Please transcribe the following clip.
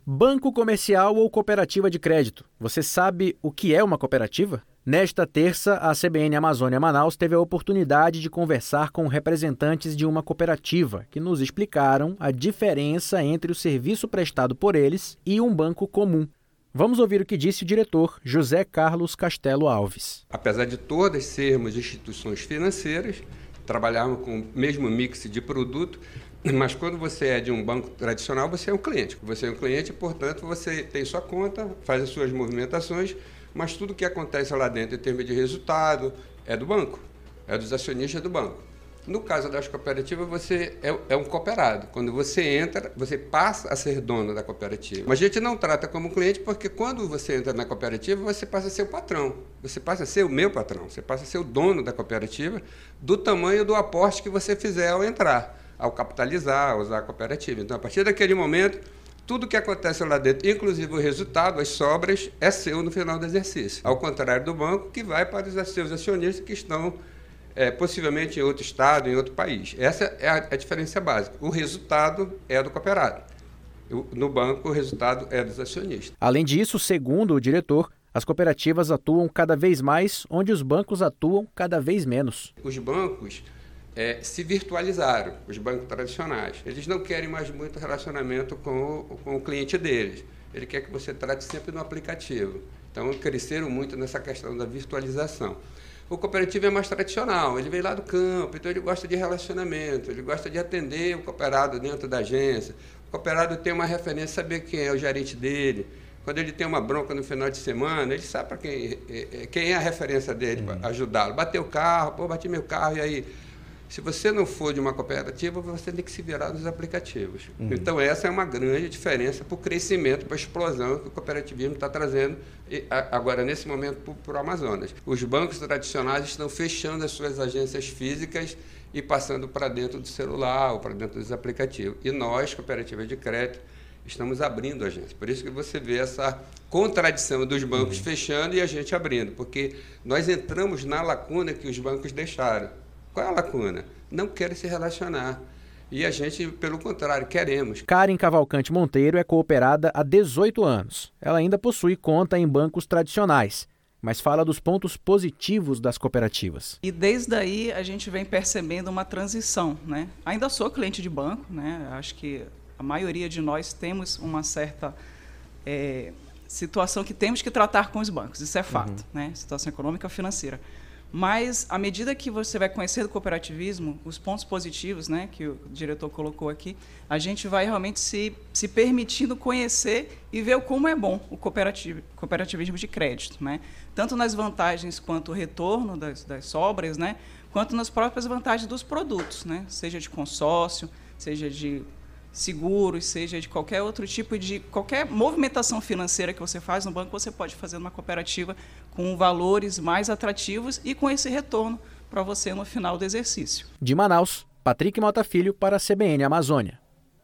Banco comercial ou cooperativa de crédito? Você sabe o que é uma cooperativa? Nesta terça, a CBN Amazônia Manaus teve a oportunidade de conversar com representantes de uma cooperativa que nos explicaram a diferença entre o serviço prestado por eles e um banco comum. Vamos ouvir o que disse o diretor José Carlos Castelo Alves. Apesar de todas sermos instituições financeiras, trabalharmos com o mesmo mix de produto, mas quando você é de um banco tradicional, você é um cliente. Você é um cliente, portanto, você tem sua conta, faz as suas movimentações, mas tudo que acontece lá dentro em termos de resultado é do banco, é dos acionistas do banco. No caso das cooperativas, você é um cooperado. Quando você entra, você passa a ser dono da cooperativa. Mas a gente não trata como cliente porque quando você entra na cooperativa, você passa a ser o patrão. Você passa a ser o meu patrão. Você passa a ser o dono da cooperativa do tamanho do aporte que você fizer ao entrar, ao capitalizar, ao usar a cooperativa. Então, a partir daquele momento, tudo que acontece lá dentro, inclusive o resultado, as sobras, é seu no final do exercício. Ao contrário do banco, que vai para os seus acionistas que estão possivelmente em outro estado, em outro país. Essa é a diferença básica. O resultado é do cooperado. No banco, o resultado é dos acionistas. Além disso, segundo o diretor, as cooperativas atuam cada vez mais onde os bancos atuam cada vez menos. Os bancos se virtualizaram, os bancos tradicionais. Eles não querem mais muito relacionamento com o cliente deles. Ele quer que você trate sempre no aplicativo. Então, cresceram muito nessa questão da virtualização. O cooperativo é mais tradicional, ele vem lá do campo, então ele gosta de relacionamento, ele gosta de atender o cooperado dentro da agência. O cooperado tem uma referência, saber quem é o gerente dele. Quando ele tem uma bronca no final de semana, ele sabe para quem é a referência dele para ajudá-lo. Bateu o carro, bati meu carro, e aí? Se você não for de uma cooperativa, você tem que se virar nos aplicativos. Então, essa é uma grande diferença para o crescimento, para a explosão que o cooperativismo está trazendo agora, nesse momento, para o Amazonas. Os bancos tradicionais estão fechando as suas agências físicas e passando para dentro do celular ou para dentro dos aplicativos. E nós, cooperativas de crédito, estamos abrindo agências. Por isso que você vê essa contradição dos bancos fechando e a gente abrindo, porque nós entramos na lacuna que os bancos deixaram. Qual é a lacuna? Não querem se relacionar. E a gente, pelo contrário, queremos. Karen Cavalcante Monteiro é cooperada há 18 anos. Ela ainda possui conta em bancos tradicionais, mas fala dos pontos positivos das cooperativas. E desde aí a gente vem percebendo uma transição, né? Ainda sou cliente de banco, né? Acho que a maioria de nós temos uma certa situação que temos que tratar com os bancos. Isso é fato, né? Situação econômica e financeira. Mas, à medida que você vai conhecer o cooperativismo, os pontos positivos, né, que o diretor colocou aqui, a gente vai realmente se permitindo conhecer e ver como é bom o cooperativismo de crédito, né? Tanto nas vantagens quanto o retorno das sobras, né, quanto nas próprias vantagens dos produtos, né? Seja de consórcio, seja de seguros, seja de qualquer outro tipo de... Qualquer movimentação financeira que você faz no banco, você pode fazer numa cooperativa com valores mais atrativos e com esse retorno para você no final do exercício. De Manaus, Patrick Mota Filho para a CBN Amazônia.